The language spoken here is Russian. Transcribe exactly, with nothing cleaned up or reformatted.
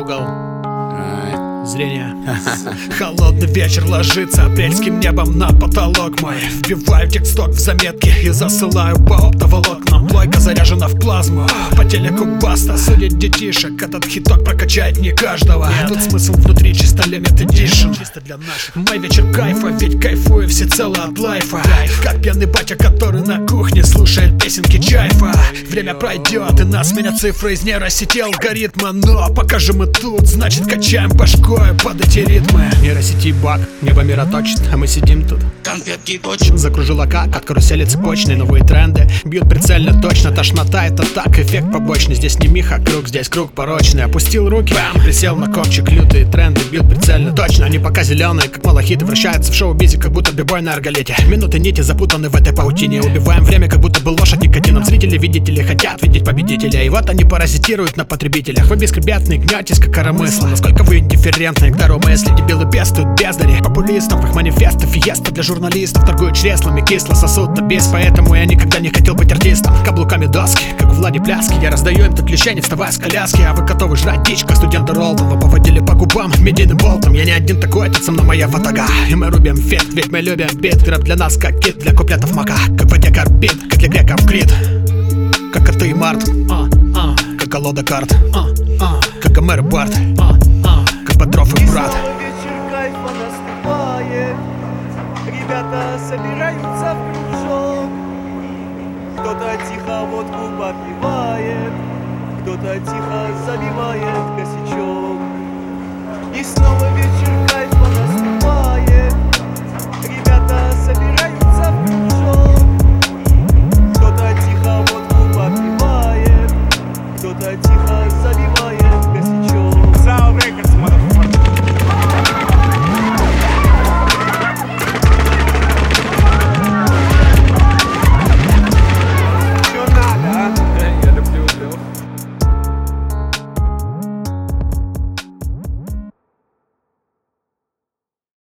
угол зрения. Холодный вечер ложится апрельским небом на потолок мой. Вбиваю тексток в заметки и засылаю по оптоволокнам. Плойка заряжена в плазму, по телеку баста. Судить детишек, этот хиток прокачает не каждого. Тут смысл внутри чисто limited edition. Мой вечер кайфа, ведь кайфую всецело от лайфа. Как пьяный батя, который на кухне слушает песенки Чайфа. Время пройдет и нас сменят цифры из нейросети алгоритма. Но пока же мы тут, значит качаем башкой под эти ритмы. Нейросети баг, небо мира точит, а мы сидим тут. Конфетки точно. Закружила как от карусели цепочные. Новые тренды бьют прицельно точно. Тошнота это так, эффект побочный. Здесь не миха круг, здесь круг порочный. Опустил руки, бам, присел на ковчик. Лютые тренды бьют прицельно точно. Они пока зеленые, как малахиты. Вращаются в шоу-бизе, как будто бибой на арголете. Минуты нити запутаны в этой паутине. Убиваем время, как будто был лошадь никотином. Зрители, видители хотят видеть победителя. И вот они паразитируют на потребителях. Вы бескребетные, гнетесь, как коромысло. Насколько вы индифферентны к дару мысли. Дебилы пестуют бездари популистов, их манифесты, фиеста для журналистов. Торгуют чреслами, кисло сосуд на бис. Поэтому я никогда не хотел быть артистом. Каблуками доски, как у Влади Пляски. Я раздаю им тут леща, не вставая с коляски. А вы готовы жрать дичь, как студенты Ролтон. Вы поводили по губам медийным болтом. Я не один такой, это со мной моя фотога. И мы рубим фит, ведь мы любим бит. Рэп для нас как кит, для куплетов мака. Как воде карбит, как для греков крит. Как коты и март, а, а. Как колода карт, а, а. Как Гомер и Барт, а, а. Как Бодров и брат. Вечер кайфа наступает, ребята собираются в кружок. Кто-то тихо водку попивает, кто-то тихо забивает косячок. И снова вечер кайфа наступает.